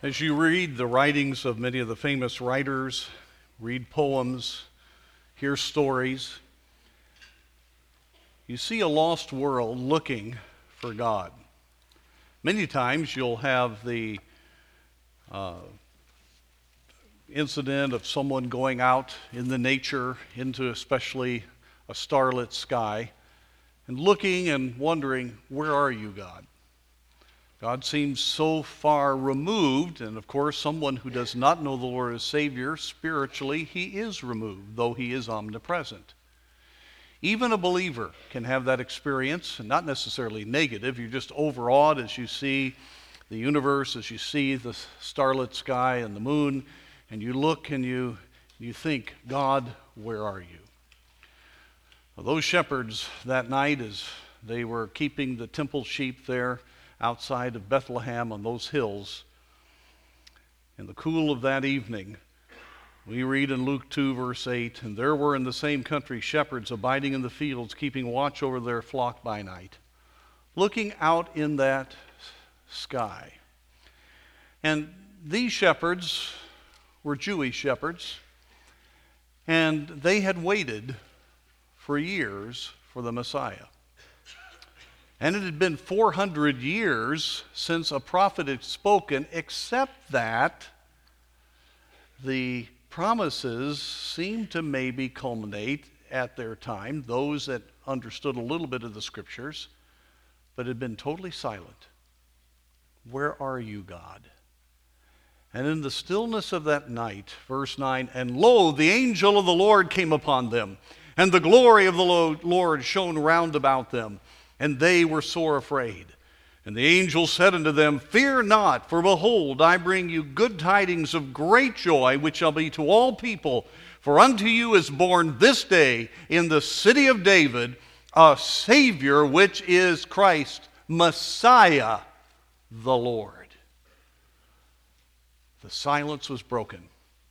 As you read the writings of many of the famous writers, read poems, hear stories, you see a lost world looking for God. Many times you'll have the incident of someone going out in the nature into especially a starlit sky and looking and wondering, where are you, God? God seems so far removed, and of course, someone who does not know the Lord as Savior, spiritually, he is removed, though he is omnipresent. Even a believer can have that experience, and not necessarily negative. You're just overawed as you see the universe, as you see the starlit sky and the moon, and you look and you think, God, where are you? Well, those shepherds that night, as they were keeping the temple sheep there, outside of Bethlehem on those hills, in the cool of that evening, we read in Luke 2, verse 8, and there were in the same country shepherds abiding in the fields, keeping watch over their flock by night, looking out in that sky. And these shepherds were Jewish shepherds, and they had waited for years for the Messiah. And it had been 400 years since a prophet had spoken, except that the promises seemed to maybe culminate at their time, those that understood a little bit of the scriptures, but had been totally silent. Where are you, God? And in the stillness of that night, verse 9, and lo, the angel of the Lord came upon them, and the glory of the Lord shone round about them. And they were sore afraid. And the angel said unto them, Fear not, for behold, I bring you good tidings of great joy, which shall be to all people. For unto you is born this day in the city of David a Savior, which is Christ, Messiah, the Lord. The silence was broken.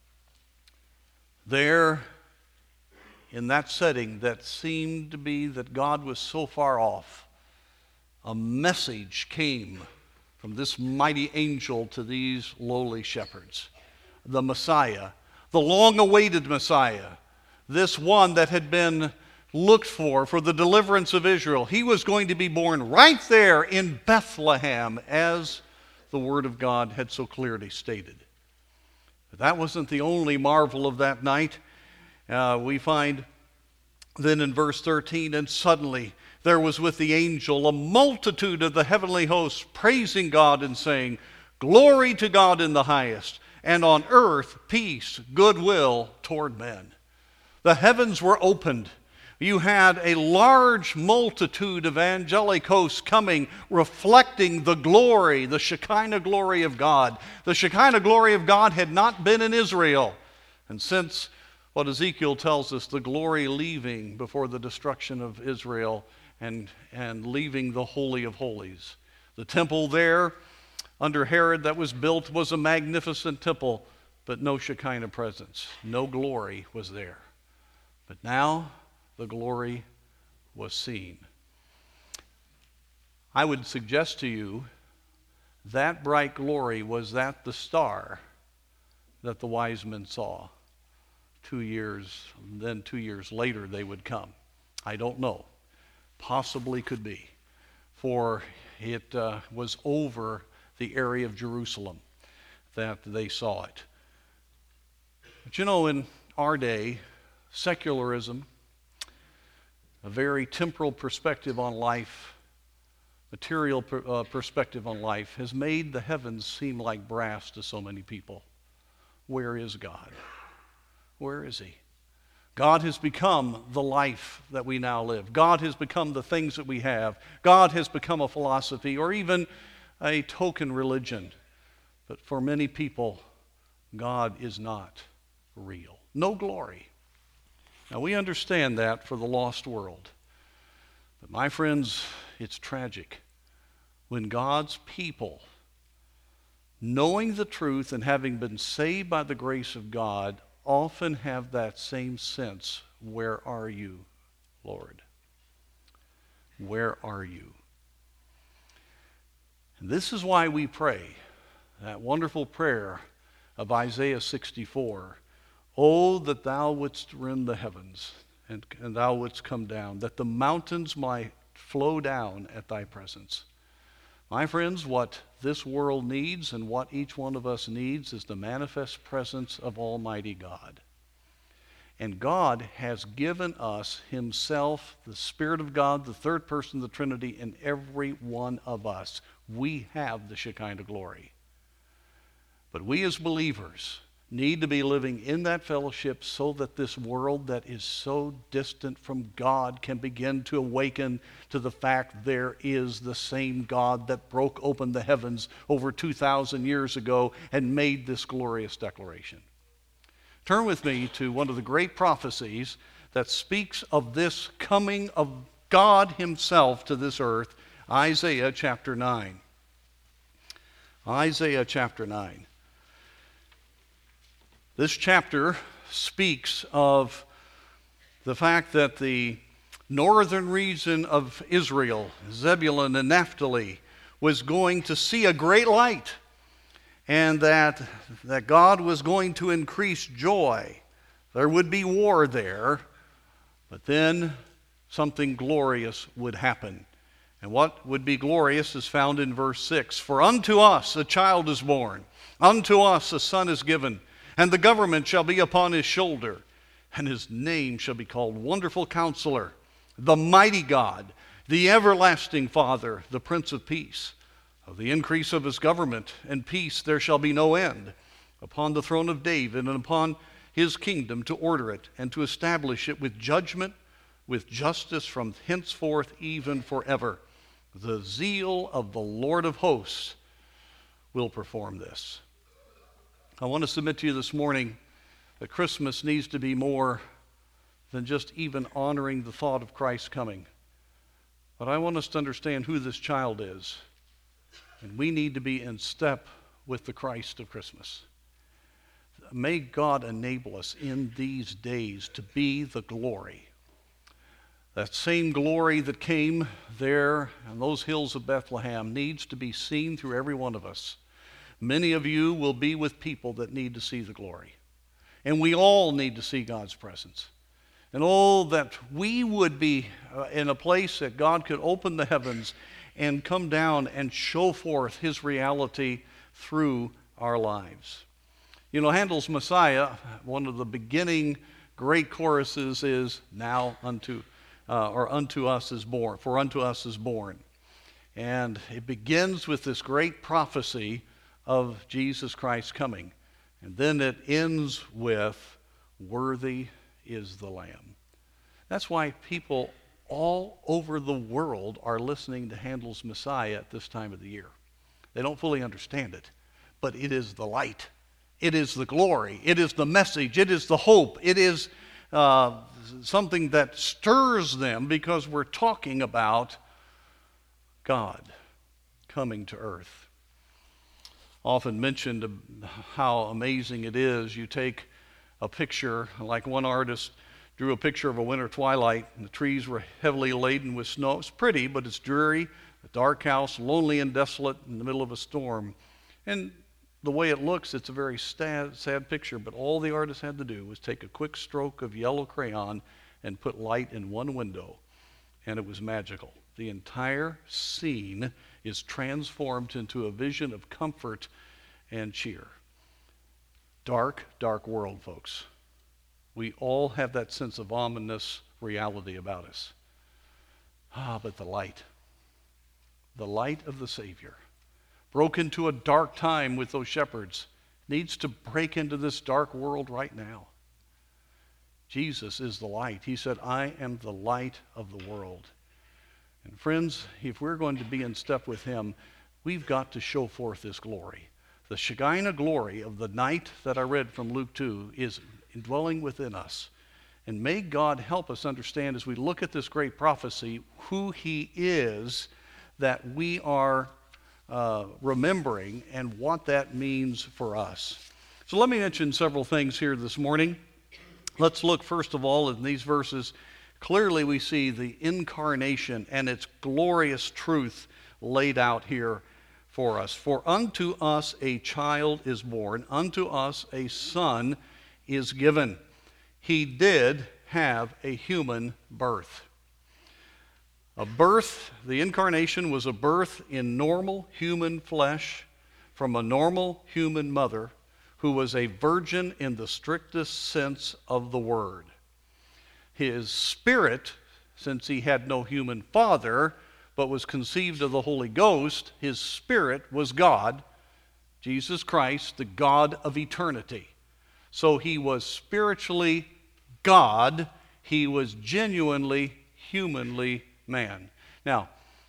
There, in that setting that seemed to be that God was so far off, a message came from this mighty angel to these lowly shepherds. The Messiah, the long-awaited Messiah, this one that had been looked for the deliverance of Israel. He was going to be born right there in Bethlehem, as the Word of God had so clearly stated. But that wasn't the only marvel of that night. We find then in verse 13, and suddenly there was with the angel a multitude of the heavenly hosts praising God and saying, Glory to God in the highest, and on earth peace, goodwill toward men. The heavens were opened. You had a large multitude of angelic hosts coming, reflecting the glory, the Shekinah glory of God. The Shekinah glory of God had not been in Israel. And since what Ezekiel tells us, the glory leaving before the destruction of Israel and leaving the Holy of Holies. The temple there under Herod that was built was a magnificent temple, but no Shekinah presence. No glory was there. But now the glory was seen. I would suggest to you that bright glory was that the star that the wise men saw. 2 years, then 2 years later they would come. I don't know. Possibly could be. For it was over the area of Jerusalem that they saw it. But you know, in our day, secularism, a very temporal perspective on life, material perspective on life, has made the heavens seem like brass to so many people. Where is God? Where is he? God has become the life that we now live. God has become the things that we have. God has become a philosophy or even a token religion. But for many people, God is not real. No glory. Now we understand that for the lost world. But my friends, it's tragic when God's people, knowing the truth and having been saved by the grace of God, often have that same sense, where are you, Lord? Where are you? And this is why we pray that wonderful prayer of Isaiah 64. Oh, that thou wouldst rend the heavens, and thou wouldst come down, that the mountains might flow down at thy presence. My friends, what this world needs and what each one of us needs is the manifest presence of Almighty God. And God has given us himself, the Spirit of God, the third person of the Trinity, in every one of us. We have the Shekinah glory. But we as believers need to be living in that fellowship so that this world that is so distant from God can begin to awaken to the fact there is the same God that broke open the heavens over 2,000 years ago and made this glorious declaration. Turn with me to one of the great prophecies that speaks of this coming of God himself to this earth, Isaiah chapter 9. Isaiah chapter 9. This chapter speaks of the fact that the northern region of Israel, Zebulun and Naphtali, was going to see a great light, and that God was going to increase joy. There would be war there, but then something glorious would happen. And what would be glorious is found in verse 6. For unto us a child is born, unto us a son is given, and the government shall be upon his shoulder, and his name shall be called Wonderful Counselor, the Mighty God, the Everlasting Father, the Prince of Peace. Of the increase of his government and peace there shall be no end, upon the throne of David and upon his kingdom, to order it and to establish it with judgment, with justice from henceforth even forever. The zeal of the Lord of hosts will perform this. I want to submit to you this morning that Christmas needs to be more than just even honoring the thought of Christ coming. But I want us to understand who this child is. And we need to be in step with the Christ of Christmas. May God enable us in these days to be the glory. That same glory that came there on those hills of Bethlehem needs to be seen through every one of us. Many of you will be with people that need to see the glory. And we all need to see God's presence. And oh, that we would be in a place that God could open the heavens and come down and show forth his reality through our lives. You know, Handel's Messiah, one of the beginning great choruses is now unto us is born, for unto us is born. And it begins with this great prophecy of Jesus Christ coming. And then it ends with, worthy is the Lamb. That's why people all over the world are listening to Handel's Messiah at this time of the year. They don't fully understand it, but it is the light. It is the glory. It is the message. It is the hope. It is something that stirs them because we're talking about God coming to earth. Often mentioned how amazing it is. You take a picture, like one artist drew a picture of a winter twilight, and the trees were heavily laden with snow. It's pretty, but it's dreary, a dark house, lonely and desolate in the middle of a storm. And the way it looks, it's a very sad picture, but all the artist had to do was take a quick stroke of yellow crayon and put light in one window, and it was magical. The entire scene is transformed into a vision of comfort and cheer. Dark, dark world, folks. We all have that sense of ominous reality about us. But the light of the Savior, broke into a dark time with those shepherds, needs to break into this dark world right now. Jesus is the light. He said, I am the light of the world. And friends, if we're going to be in step with him, we've got to show forth this glory. The Shekinah glory of the night that I read from Luke 2 is indwelling within us. And may God help us understand as we look at this great prophecy who he is that we are remembering and what that means for us. So let me mention several things here this morning. Let's look first of all in these verses. Clearly we see the incarnation and its glorious truth laid out here for us. For unto us a child is born, unto us a son is given. He did have a human birth. A birth, the incarnation was a birth in normal human flesh from a normal human mother who was a virgin in the strictest sense of the word. His spirit, since he had no human father, but was conceived of the Holy Ghost, his spirit was God, Jesus Christ, the God of eternity. So he was spiritually God. He was genuinely, humanly man. Now,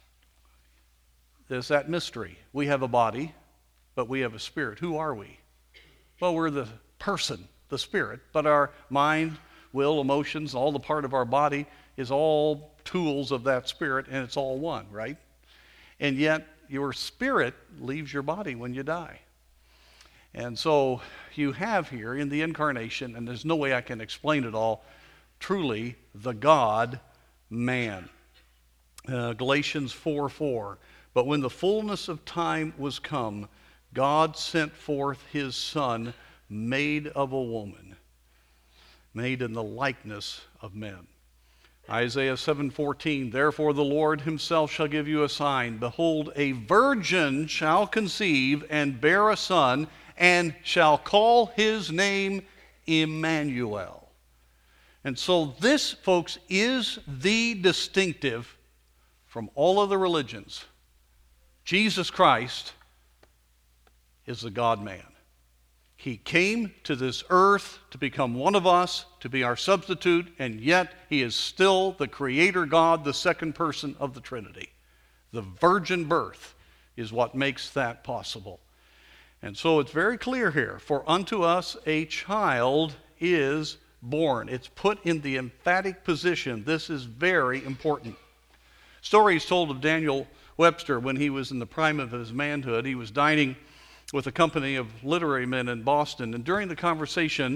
there's that mystery. We have a body, but we have a spirit. Who are we? Well, we're the person, the spirit, but our mind, will, emotions, all the part of our body is all tools of that spirit, and it's all one, right? And yet, your spirit leaves your body when you die. And so, you have here in the incarnation, and there's no way I can explain it all, truly the God-man. Galatians 4:4. But when the fullness of time was come, God sent forth his Son, made of a woman, made in the likeness of men. Isaiah 7:14. Therefore the Lord himself shall give you a sign. Behold, a virgin shall conceive and bear a son, and shall call his name Emmanuel. And so this, folks, is the distinctive from all other religions. Jesus Christ is the God-man. He came to this earth to become one of us, to be our substitute, and yet he is still the Creator God, the second person of the Trinity. The virgin birth is what makes that possible. And so it's very clear here, for unto us a child is born. It's put in the emphatic position. This is very important. Stories told of Daniel Webster when he was in the prime of his manhood. He was dining with a company of literary men in Boston, and during the conversation,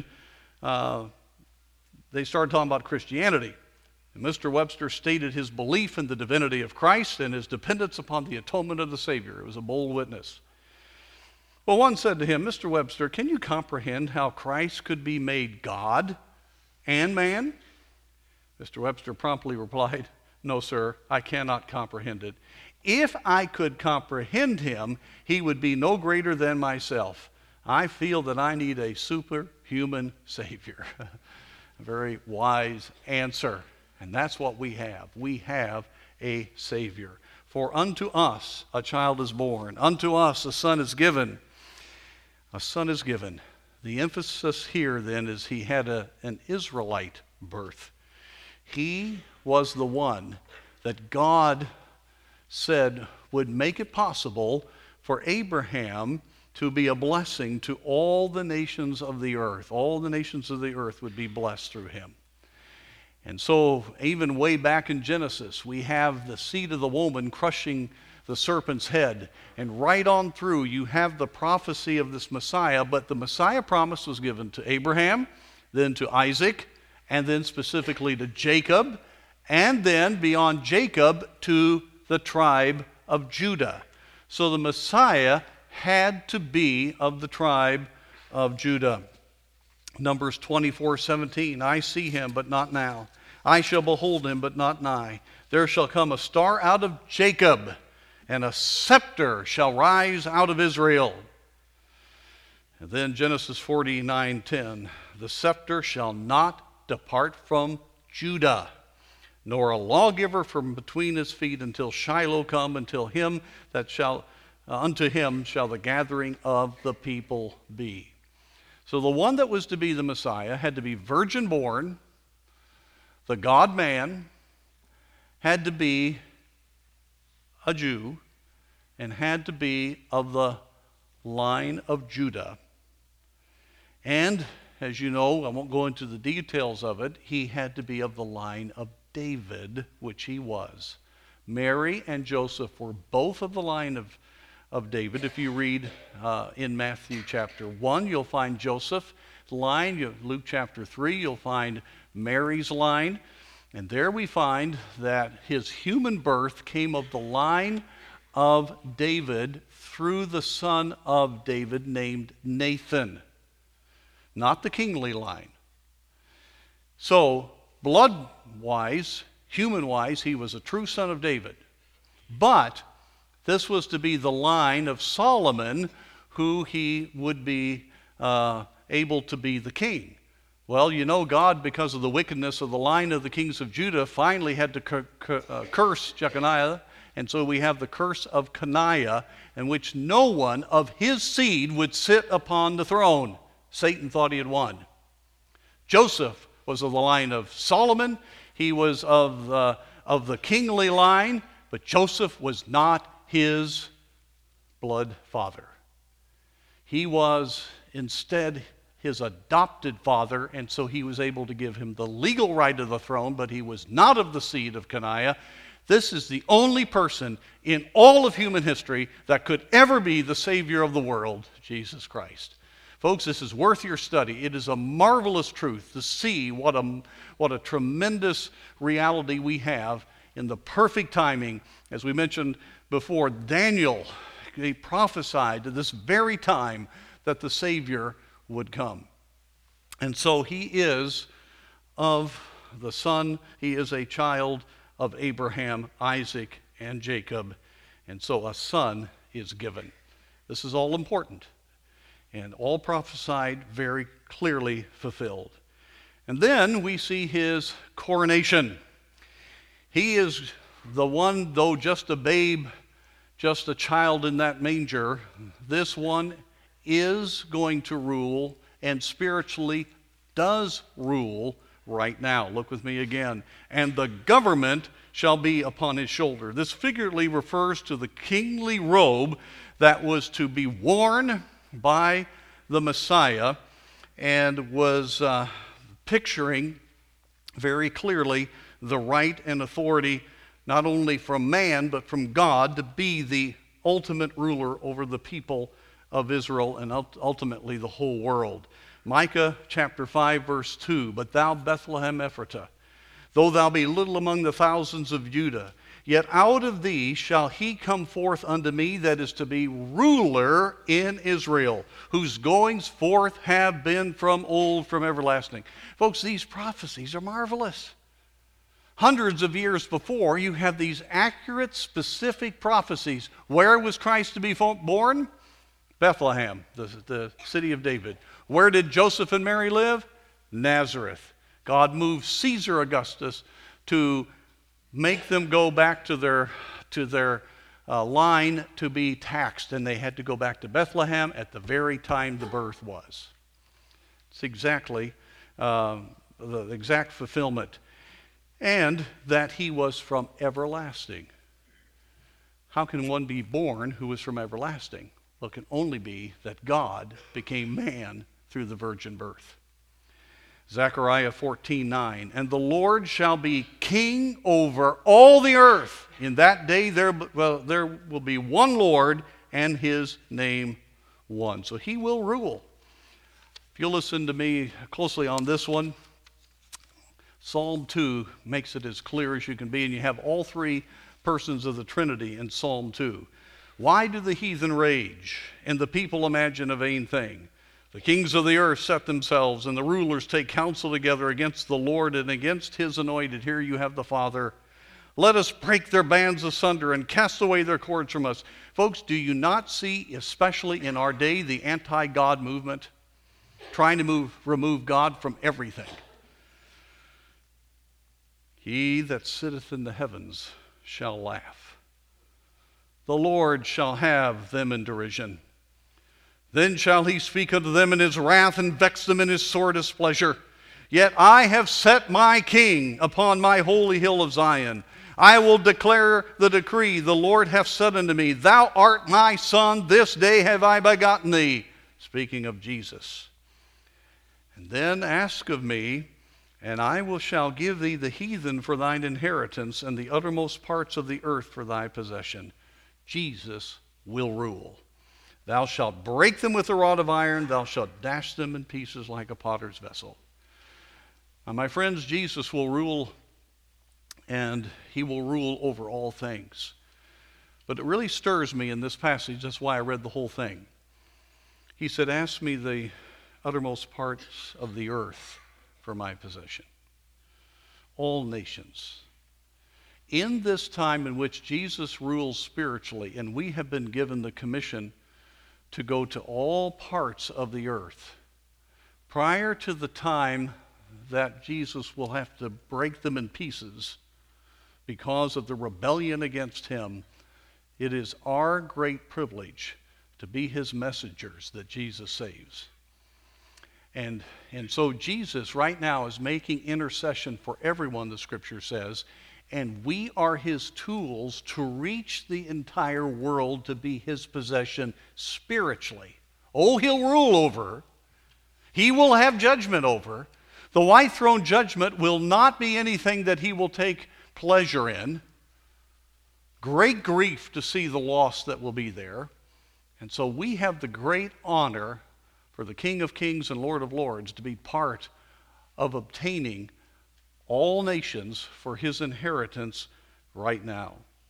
they started talking about Christianity. And Mr. Webster stated his belief in the divinity of Christ and his dependence upon the atonement of the Savior. It was a bold witness. Well, one said to him, Mr. Webster, can you comprehend how Christ could be made God and man? Mr. Webster promptly replied, no, sir, I cannot comprehend it. If I could comprehend him, he would be no greater than myself. I feel that I need a superhuman Savior. A very wise answer. And that's what we have. We have a Savior. For unto us a child is born. Unto us a son is given. A son is given. The emphasis here then is he had an Israelite birth. He was the one that God said would make it possible for Abraham to be a blessing to all the nations of the earth. All the nations of the earth would be blessed through him. And so even way back in Genesis, we have the seed of the woman crushing the serpent's head. And right on through, you have the prophecy of this Messiah, but the Messiah promise was given to Abraham, then to Isaac, and then specifically to Jacob, and then beyond Jacob to the tribe of Judah. So the Messiah had to be of the tribe of Judah. Numbers 24:17, I see him, but not now. I shall behold him, but not nigh. There shall come a star out of Jacob, and a scepter shall rise out of Israel. And then Genesis 49:10, the scepter shall not depart from Judah, nor a lawgiver from between his feet until Shiloh come, until him that shall, unto him shall the gathering of the people be. So the one that was to be the Messiah had to be virgin born, the God-man, had to be a Jew, and had to be of the line of Judah. And, as you know, I won't go into the details of it, he had to be of the line of David, which he was. Mary and Joseph were both of the line of David. If you read in Matthew chapter 1, you'll find Joseph's line. Luke chapter 3, you'll find Mary's line. And there we find that his human birth came of the line of David through the son of David named Nathan, not the kingly line. So, blood-wise, human-wise, he was a true son of David. But this was to be the line of Solomon, who he would be able to be the king. Well, you know, God, because of the wickedness of the line of the kings of Judah, finally had to curse Jeconiah. And so we have the curse of Coniah, in which no one of his seed would sit upon the throne. Satan thought he had won. Joseph was of the line of Solomon. He was of the kingly line, but Joseph was not his blood father. He was instead his adopted father, and so he was able to give him the legal right of the throne, but he was not of the seed of Coniah. This is the only person in all of human history that could ever be the Savior of the world, Jesus Christ. Folks, this is worth your study. It is a marvelous truth to see what a tremendous reality we have in the perfect timing. As we mentioned before, Daniel, he prophesied at this very time that the Savior would come. And so he is of the son, he is a child of Abraham, Isaac, and Jacob. And so a son is given. This is all important and all prophesied, very clearly fulfilled. And then we see his coronation. He is the one, though just a babe, just a child in that manger, this one is going to rule and spiritually does rule right now. Look with me again. And the government shall be upon his shoulder. This figuratively refers to the kingly robe that was to be worn by the Messiah and was picturing very clearly the right and authority not only from man but from God to be the ultimate ruler over the people of Israel and ultimately the whole world. Micah chapter 5 verse 2, but thou Bethlehem Ephratah, though thou be little among the thousands of Judah, yet out of thee shall he come forth unto me that is to be ruler in Israel, whose goings forth have been from old, from everlasting. Folks, these prophecies are marvelous. Hundreds of years before, you have these accurate, specific prophecies. Where was Christ to be born? Bethlehem, the city of David. Where did Joseph and Mary live? Nazareth. God moved Caesar Augustus to make them go back to their line to be taxed, and they had to go back to Bethlehem at the very time the birth was. It's exactly the exact fulfillment. And that he was from everlasting. How can one be born who is from everlasting? Well, it can only be that God became man through the virgin birth. Zechariah 14:9, and the Lord shall be king over all the earth. In that day there will be one Lord, and his name one. So he will rule. If you'll listen to me closely on this one, Psalm 2 makes it as clear as you can be, and you have all three persons of the Trinity in Psalm 2. Why do the heathen rage, and the people imagine a vain thing? The kings of the earth set themselves, and the rulers take counsel together against the Lord and against his anointed. Here you have the Father. Let us break their bands asunder and cast away their cords from us. Folks, do you not see, especially in our day, the anti-God movement trying to remove God from everything? He that sitteth in the heavens shall laugh. The Lord shall have them in derision. Then shall he speak unto them in his wrath, and vex them in his sore displeasure. Yet I have set my king upon my holy hill of Zion. I will declare the decree. The Lord hath said unto me, Thou art my son, this day have I begotten thee. Speaking of Jesus. And then ask of me, and I shall give thee the heathen for thine inheritance, and the uttermost parts of the earth for thy possession. Jesus will rule. Thou shalt break them with a rod of iron. Thou shalt dash them in pieces like a potter's vessel. Now, my friends, Jesus will rule, and he will rule over all things. But it really stirs me in this passage. That's why I read the whole thing. He said, ask me the uttermost parts of the earth for my possession. All nations. In this time in which Jesus rules spiritually, and we have been given the commission to go to all parts of the earth, prior to the time that Jesus will have to break them in pieces because of the rebellion against him, it is our great privilege to be his messengers that Jesus saves. And so Jesus right now is making intercession for everyone, the scripture says, and we are his tools to reach the entire world to be his possession spiritually. Oh, he'll rule over. He will have judgment over. The white throne judgment will not be anything that he will take pleasure in. Great grief to see the loss that will be there. And so we have the great honor for the King of Kings and Lord of Lords to be part of obtaining all nations for his inheritance right now.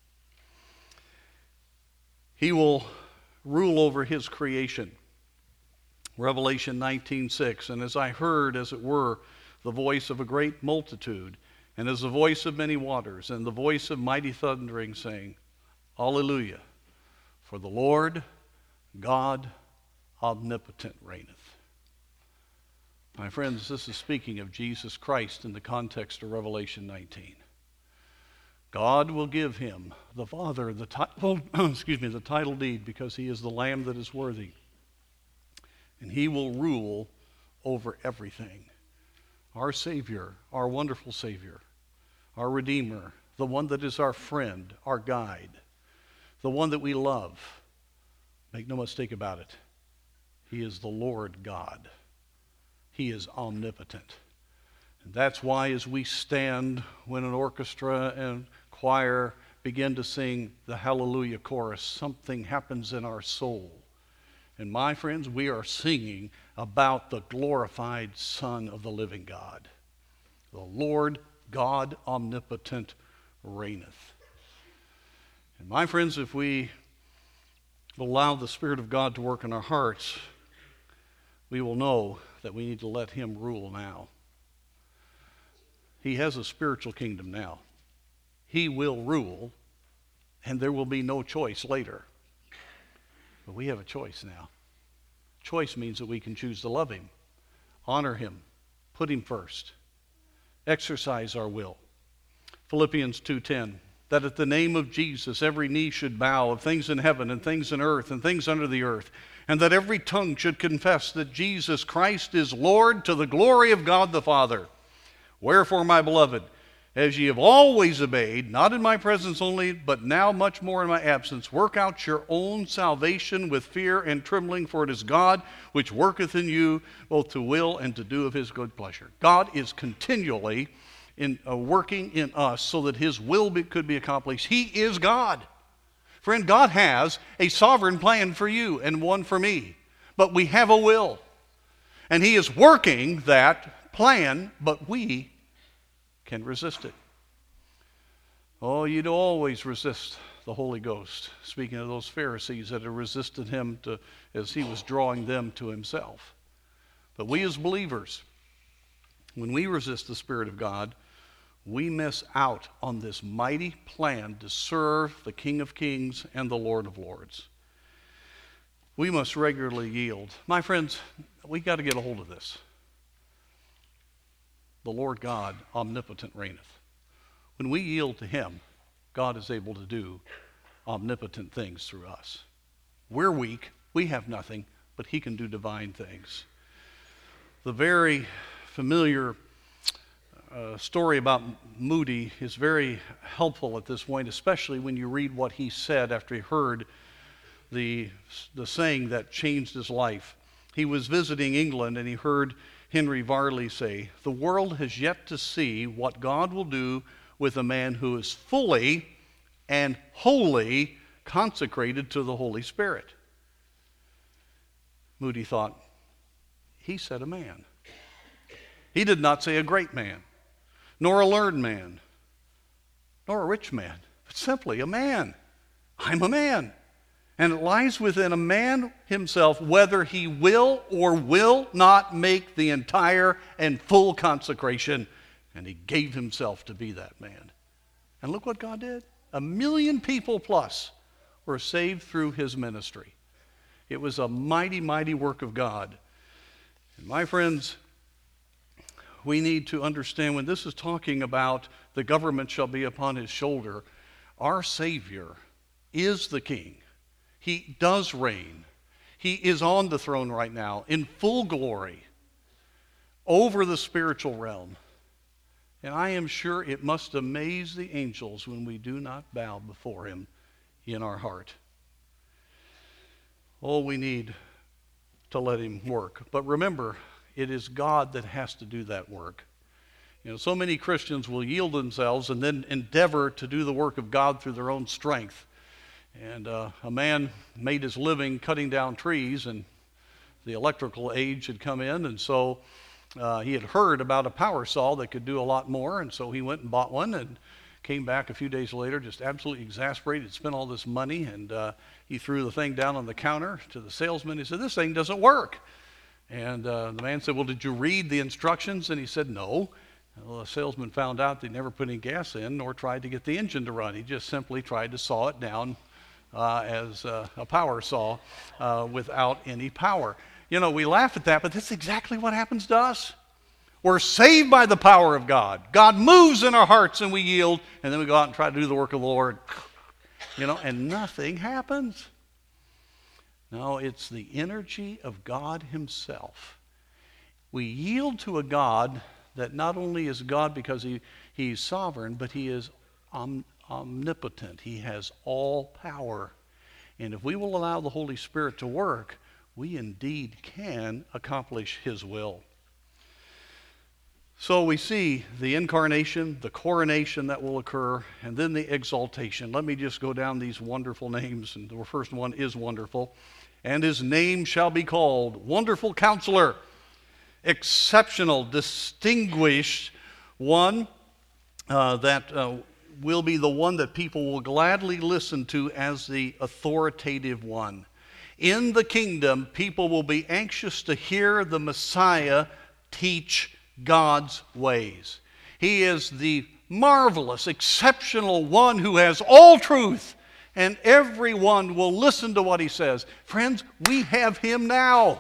He will rule over his creation. Revelation 19:6, and as I heard, as it were, the voice of a great multitude, and as the voice of many waters, and the voice of mighty thundering, saying, Alleluia, for the Lord God omnipotent reigneth. My friends, this is speaking of Jesus Christ in the context of Revelation 19. God will give him, the Father, the title deed, because he is the Lamb that is worthy. And he will rule over everything. Our Savior, our wonderful Savior, our Redeemer, the one that is our friend, our guide, the one that we love. Make no mistake about it. He is the Lord God. He is omnipotent. And that's why as we stand when an orchestra and choir begin to sing the Hallelujah chorus, something happens in our soul. And my friends, we are singing about the glorified Son of the living God. The Lord God omnipotent reigneth. And my friends, if we allow the Spirit of God to work in our hearts, we will know that we need to let him rule now. He has a spiritual kingdom now. He will rule, and there will be no choice later. But we have a choice now. Choice means that we can choose to love him, honor him, put him first, exercise our will. Philippians 2:10, that at the name of Jesus every knee should bow, of things in heaven and things in earth and things under the earth, and that every tongue should confess that Jesus Christ is Lord, to the glory of God the Father. Wherefore, my beloved, as ye have always obeyed, not in my presence only, but now much more in my absence, work out your own salvation with fear and trembling, for it is God which worketh in you both to will and to do of his good pleasure. God is continually working in us so that his will could be accomplished. He is God. Friend, God has a sovereign plan for you and one for me, but we have a will. And he is working that plan, but we can resist it. Oh, you'd always resist the Holy Ghost. Speaking of those Pharisees that had resisted him as he was drawing them to himself. But we as believers, when we resist the Spirit of God, we miss out on this mighty plan to serve the King of Kings and the Lord of Lords. We must regularly yield. My friends, we got to get a hold of this. The Lord God omnipotent reigneth. When we yield to him, God is able to do omnipotent things through us. We're weak, we have nothing, but he can do divine things. The very familiar story about Moody is very helpful at this point, especially when you read what he said after he heard the saying that changed his life. He was visiting England and he heard Henry Varley say, "The world has yet to see what God will do with a man who is fully and wholly consecrated to the Holy Spirit." Moody thought, he said a man. He did not say a great man, nor a learned man, nor a rich man, but simply a man. I'm a man. And it lies within a man himself whether he will or will not make the entire and full consecration. And he gave himself to be that man. And look what God did. 1 million people plus were saved through his ministry. It was a mighty, mighty work of God. And my friends, we need to understand when this is talking about the government shall be upon his shoulder, our Savior is the King. He does reign. He is on the throne right now in full glory over the spiritual realm. And I am sure it must amaze the angels when we do not bow before him in our heart. Oh, we need to let him work. But remember, it is God that has to do that work. You know, so many Christians will yield themselves and then endeavor to do the work of God through their own strength. And a man made his living cutting down trees, and the electrical age had come in, and so he had heard about a power saw that could do a lot more, and so he went and bought one and came back a few days later just absolutely exasperated, spent all this money, and he threw the thing down on the counter to the salesman. He said, "This thing doesn't work." And the man said, "Well, did you read the instructions?" And he said, "No." Well, the salesman found out they never put any gas in nor tried to get the engine to run. He just simply tried to saw it down as a power saw without any power. You know, we laugh at that, but that's exactly what happens to us. We're saved by the power of God. God moves in our hearts and we yield, and then we go out and try to do the work of the Lord, you know, and nothing happens. No, it's the energy of God himself. We yield to a God that not only is God because he's sovereign, but he is omnipotent. He has all power. And if we will allow the Holy Spirit to work, we indeed can accomplish his will. So we see the incarnation, the coronation that will occur, and then the exaltation. Let me just go down these wonderful names. And the first one is wonderful. And his name shall be called Wonderful Counselor, Exceptional, Distinguished One, that will be the one that people will gladly listen to as the authoritative one. In the kingdom, people will be anxious to hear the Messiah teach God's ways. He is the marvelous, exceptional one who has all truth, and everyone will listen to what he says. Friends, we have him now.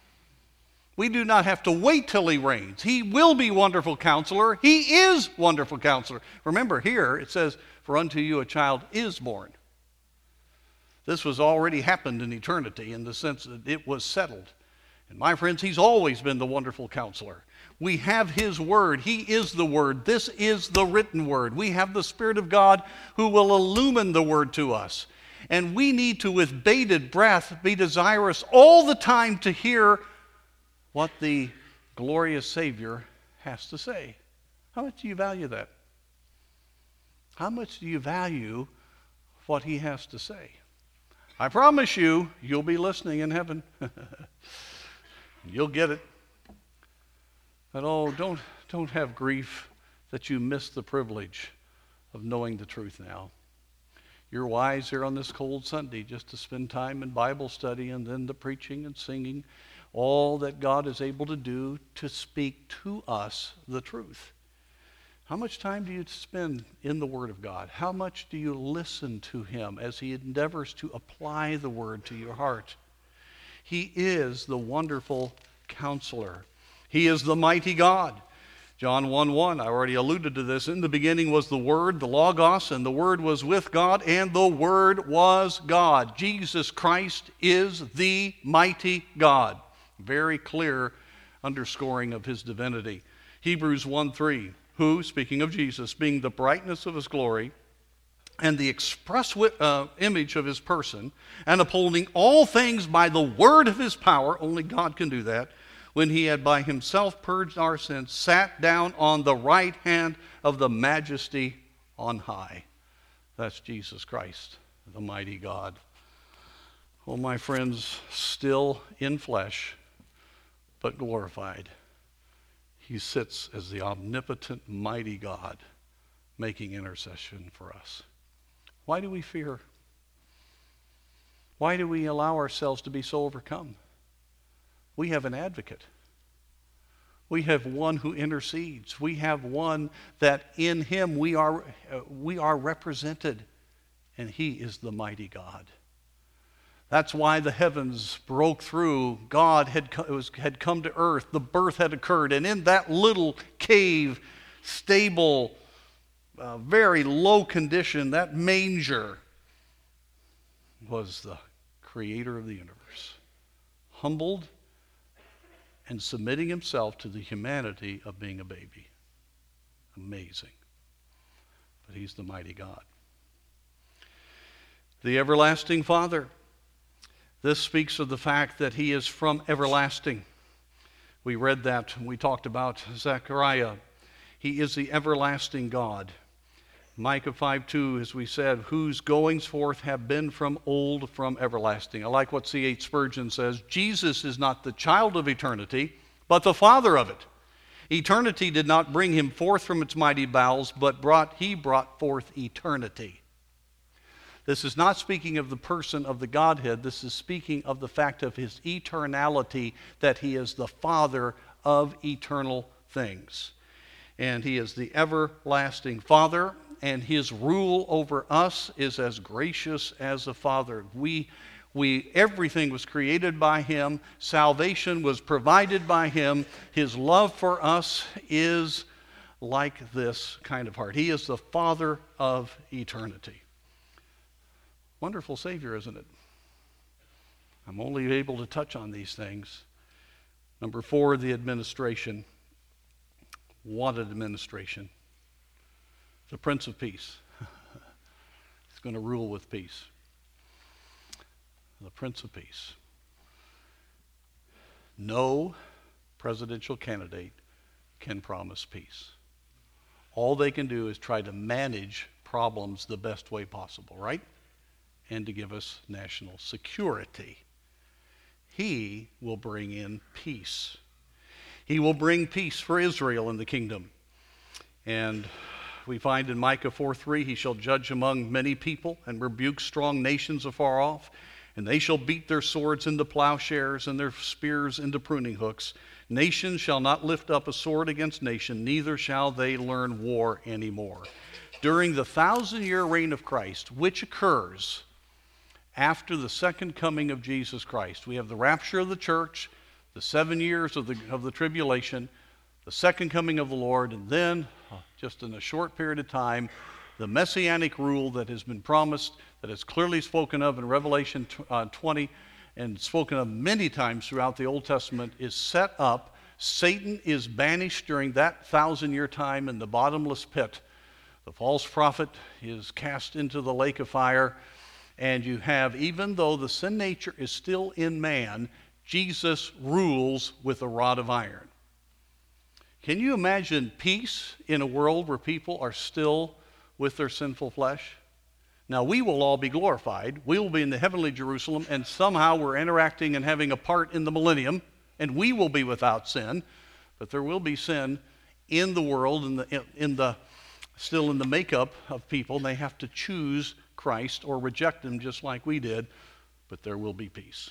We do not have to wait till he reigns. He will be Wonderful Counselor. He is Wonderful Counselor. Remember here it says, "For unto you a child is born." This was already happened in eternity in the sense that it was settled. And my friends, he's always been the Wonderful Counselor. We have his word. He is the word. This is the written word. We have the Spirit of God who will illumine the word to us. And we need to, with bated breath, be desirous all the time to hear what the glorious Savior has to say. How much do you value that? How much do you value what he has to say? I promise you, you'll be listening in heaven. You'll get it. But oh, don't have grief that you missed the privilege of knowing the truth now. You're wise here on this cold Sunday just to spend time in Bible study and then the preaching and singing, all that God is able to do to speak to us the truth. How much time do you spend in the Word of God? How much do you listen to him as he endeavors to apply the Word to your heart? He is the Wonderful Counselor. He is the mighty God. John 1:1, I already alluded to this. In the beginning was the Word, the Logos, and the Word was with God, and the Word was God. Jesus Christ is the mighty God. Very clear underscoring of his divinity. Hebrews 1:3, who, speaking of Jesus, being the brightness of his glory and the express image of his person, and upholding all things by the word of his power, only God can do that, when he had by himself purged our sins, sat down on the right hand of the majesty on high. That's Jesus Christ, the mighty God. Oh, my friends, still in flesh, but glorified. He sits as the omnipotent, mighty God, making intercession for us. Why do we fear? Why do we allow ourselves to be so overcome? We have an advocate. We have one who intercedes. We have one that in him we are represented, and he is the mighty God. That's why the heavens broke through. God had come to earth. The birth had occurred, and in that little cave, stable, very low condition, that manger was the creator of the universe, humbled and submitting himself to the humanity of being a baby. Amazing. But he's the mighty God. The everlasting Father. This speaks of the fact that he is from everlasting. We read that when we talked about Zechariah. He is the everlasting God. Micah 5:2, as we said, whose goings forth have been from old, from everlasting. I like what C.H. Spurgeon says, Jesus is not the child of eternity, but the father of it. Eternity did not bring him forth from its mighty bowels, but he brought forth eternity. This is not speaking of the person of the Godhead. This is speaking of the fact of his eternality, that he is the Father of eternal things. And he is the everlasting Father, and his rule over us is as gracious as a father. Everything was created by him. Salvation was provided by him. His love for us is like this kind of heart. He is the Father of eternity. Wonderful Savior, isn't it? I'm only able to touch on these things. Number 4, the administration. What administration? The Prince of Peace. He's going to rule with peace. The Prince of Peace. No presidential candidate can promise peace. All they can do is try to manage problems the best way possible, right? And to give us national security. He will bring in peace. He will bring peace for Israel in the kingdom. And we find in Micah 4:3, he shall judge among many people and rebuke strong nations afar off. And they shall beat their swords into plowshares and their spears into pruning hooks. Nation shall not lift up a sword against nation, neither shall they learn war anymore. During the 1,000-year reign of Christ, which occurs after the second coming of Jesus Christ, we have the rapture of the church, the 7 years of the tribulation, the second coming of the Lord, and then, just in a short period of time, the messianic rule that has been promised, that is clearly spoken of in Revelation 20 and spoken of many times throughout the Old Testament, is set up. Satan is banished during that 1,000-year time in the bottomless pit. The false prophet is cast into the lake of fire. And you have, even though the sin nature is still in man, Jesus rules with a rod of iron. Can you imagine peace in a world where people are still with their sinful flesh? Now, we will all be glorified. We will be in the heavenly Jerusalem, and somehow we're interacting and having a part in the millennium, and we will be without sin. But there will be sin in the world, still in the makeup of people, and they have to choose Christ or reject him just like we did, but there will be peace.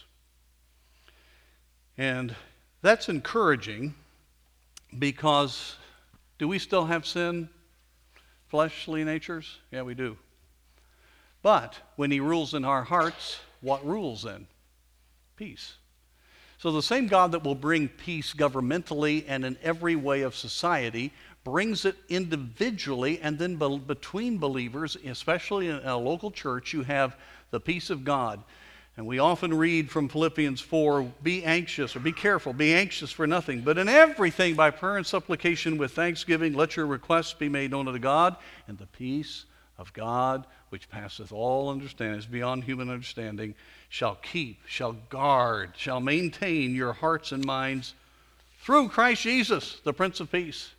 And that's encouraging, because do we still have sin, fleshly natures? Yeah, we do. But when he rules in our hearts, what rules then? Peace. So the same God that will bring peace governmentally and in every way of society brings it individually, and then between believers, especially in a local church, you have the peace of God. And we often read from Philippians 4, be anxious, or be careful, be anxious for nothing, but in everything by prayer and supplication with thanksgiving, let your requests be made known unto God, and the peace of God, which passeth all understanding, is beyond human understanding, shall keep, shall guard, shall maintain your hearts and minds through Christ Jesus, the Prince of Peace.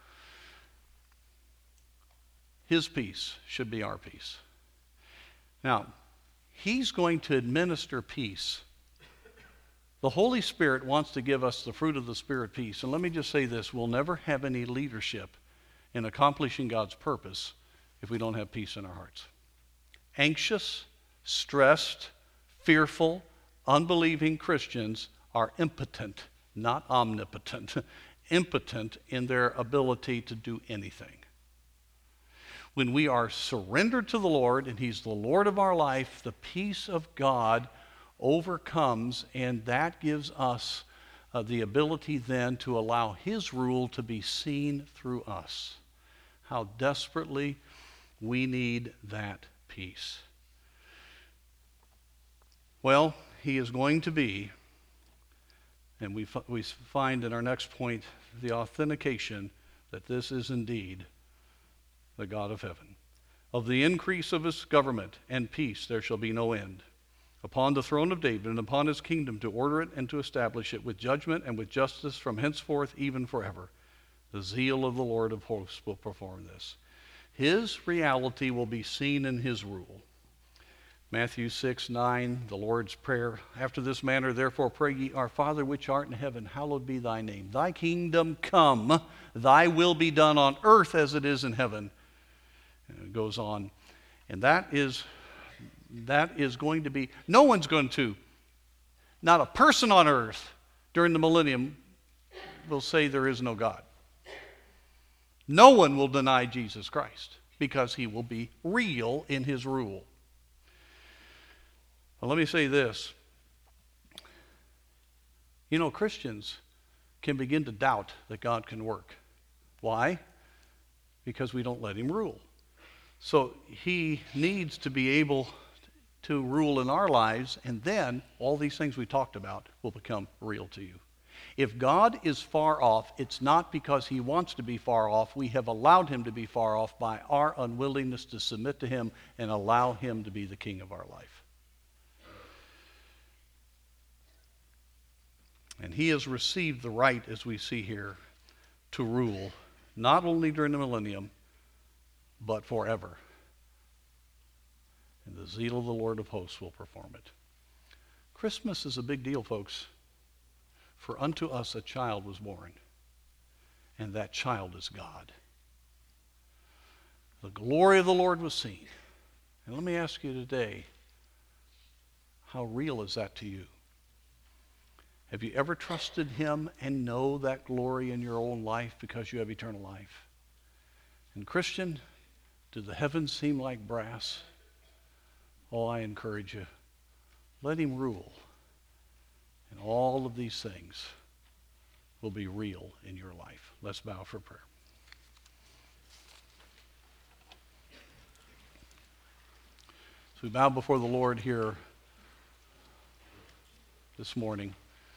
His peace should be our peace. Now, he's going to administer peace. The Holy Spirit wants to give us the fruit of the Spirit, peace. And let me just say this, we'll never have any leadership in accomplishing God's purpose if we don't have peace in our hearts. Anxious, stressed, Fearful, unbelieving Christians are impotent, not omnipotent, impotent in their ability to do anything. When we are surrendered to the Lord and He's the Lord of our life, the peace of God overcomes, and that gives us the ability then to allow His rule to be seen through us. How desperately we need that peace. Well, He is going to be, and we find in our next point the authentication that this is indeed the God of heaven. Of the increase of His government and peace there shall be no end, upon the throne of David and upon His kingdom, to order it and to establish it with judgment and with justice from henceforth even forever. The zeal of the Lord of hosts will perform this. His reality will be seen in His rule. Matthew 6:9, the Lord's Prayer. After this manner, therefore, pray ye, Our Father which art in heaven, hallowed be thy name. Thy kingdom come, thy will be done on earth as it is in heaven. And it goes on. And that is going to be, no one's going to, not a person on earth during the millennium will say there is no God. No one will deny Jesus Christ because He will be real in His rule. Well, let me say this. You know, Christians can begin to doubt that God can work. Why? Because we don't let Him rule. So He needs to be able to rule in our lives, and then all these things we talked about will become real to you. If God is far off, it's not because He wants to be far off. We have allowed Him to be far off by our unwillingness to submit to Him and allow Him to be the king of our life. And He has received the right, as we see here, to rule, not only during the millennium, but forever. And the zeal of the Lord of hosts will perform it. Christmas is a big deal, folks. For unto us a child was born, and that child is God. The glory of the Lord was seen. And let me ask you today, how real is that to you? Have you ever trusted Him and know that glory in your own life because you have eternal life? And Christian, do the heavens seem like brass? Oh, I encourage you, let Him rule. And all of these things will be real in your life. Let's bow for prayer. So we bow before the Lord here this morning.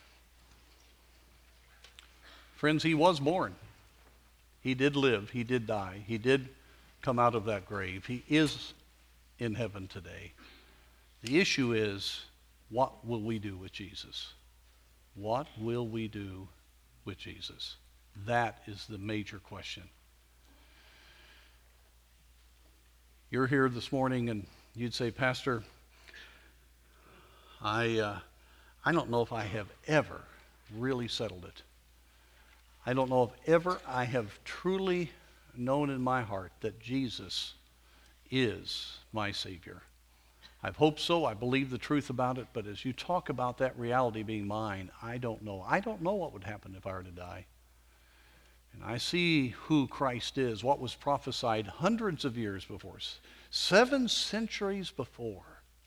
Friends, He was born. He did live. He did die. He did come out of that grave. He is in heaven today. The issue is, what will we do with Jesus? What will we do with Jesus? That is the major question. You're here this morning and you'd say, Pastor, I don't know if I have ever really settled it. I don't know if ever I have truly known in my heart that Jesus is my Savior. I've hoped so. I believe the truth about it. But as you talk about that reality being mine, I don't know. I don't know what would happen if I were to die. And I see who Christ is, what was prophesied hundreds of years before, 7 centuries before.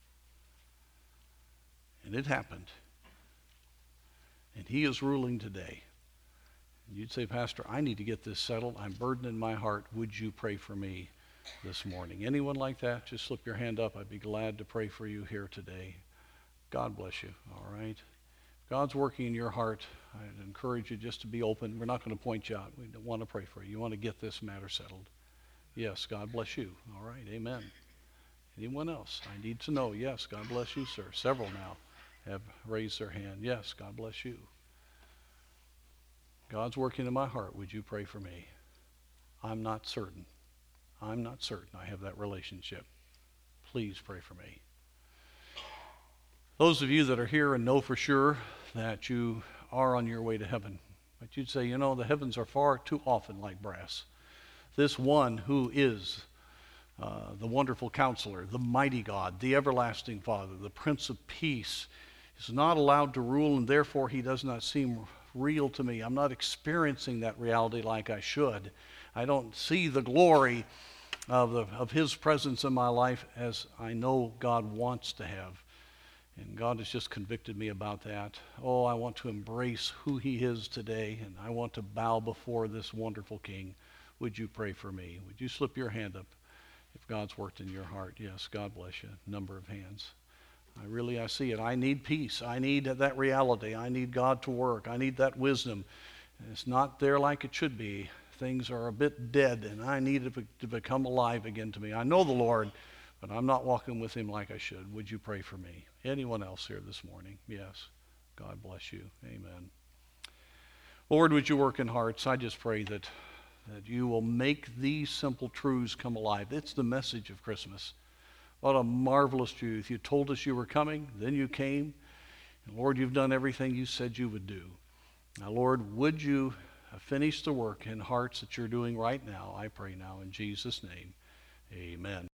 And it happened. And He is ruling today. And you'd say, Pastor, I need to get this settled. I'm burdened in my heart. Would you pray for me this morning? Anyone like that? Just slip your hand up. I'd be glad to pray for you here today. God bless you, all right? God's working in your heart. I'd encourage you just to be open. We're not going to point you out. We don't want to pray for you. You want to get this matter settled. Yes, God bless you. All right, amen. Anyone else? I need to know. Yes, God bless you, sir. Several now have raised their hand. Yes, God bless you. God's working in my heart. Would you pray for me? I'm not certain. I have that relationship. Please pray for me. Those of you that are here and know for sure that you are on your way to heaven, but you'd say, the heavens are far too often like brass. This one who is the wonderful counselor, the mighty God, the everlasting Father, the Prince of Peace, is not allowed to rule, and therefore he does not seem real to me. I'm not experiencing that reality like I should. I don't see the glory of his presence in my life as I know God wants to have. And God has just convicted me about that. Oh, I want to embrace who he is today, and I want to bow before this wonderful King. Would you pray for me? Would you slip your hand up if God's worked in your heart? Yes, God bless you. Number of hands. I see it. I need peace. I need that reality. I need God to work. I need that wisdom. And it's not there like it should be. Things are a bit dead, and I need it to become alive again to me. I know the Lord, but I'm not walking with him like I should. Would you pray for me? Anyone else here this morning? Yes. God bless you. Amen. Lord, would you work in hearts? I just pray that you will make these simple truths come alive. It's the message of Christmas. What a marvelous truth. You told us you were coming, then you came. And Lord, you've done everything you said you would do. Now, Lord, would you finish the work in hearts that you're doing right now? I pray now in Jesus' name. Amen.